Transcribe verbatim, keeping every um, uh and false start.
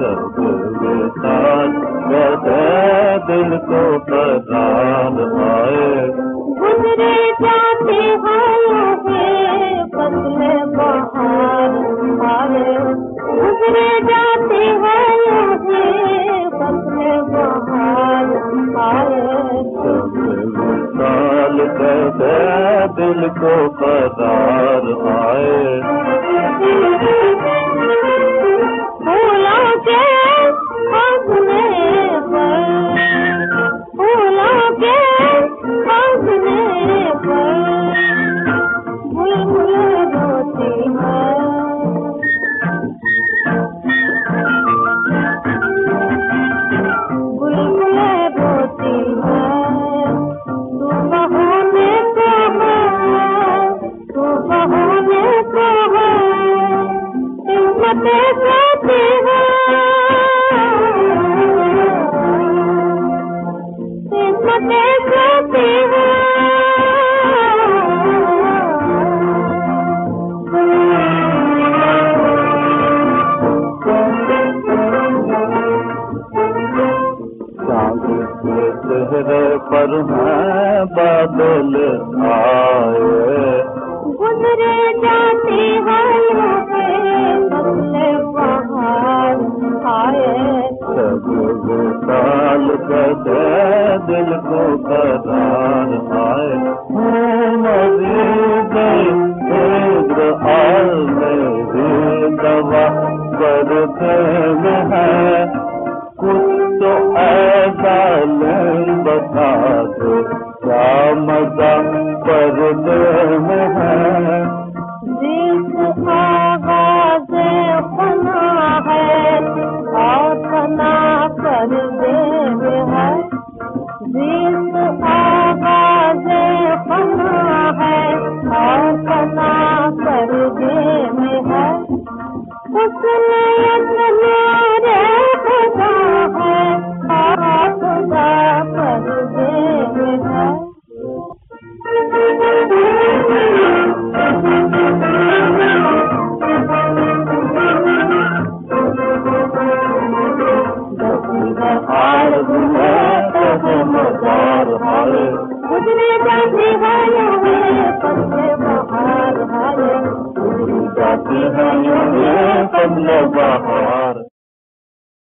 विशाल कैसे दिल को करार आए। गुजरे जाते हैं बदले बहार आए, गुजरे जाते हैं बदले बहार आए। विशाल कैसे दिल को करार आए। फूलों के फासले पर, फूलों के फासले पर बुलबुल रोती है। बुलबुल रोती है। तू बहाने को है, तू बहाने को है, हिम्मतें गाती है, हिम्मतें गाती है। चेहरे पर हैं बादल आए। गुजरे जाते हैं बदले बहार आए। सब विशाल कैसे दिल को करार आए। मेरी आल मेरी दवा करते में है। कुछ तो ऐसा बता दो क्या मजा पर्दे में है। जिस आवाज़ फना है और फना पर्दे में है। जिस आवाज़ फना है और फना पर्दे में है। उसने अंधेरे खुदा है और खुदा पर्दे में है। गुजरे जाती है यूं पगले बहार, गुजरी जाती है यूं पगले बहार।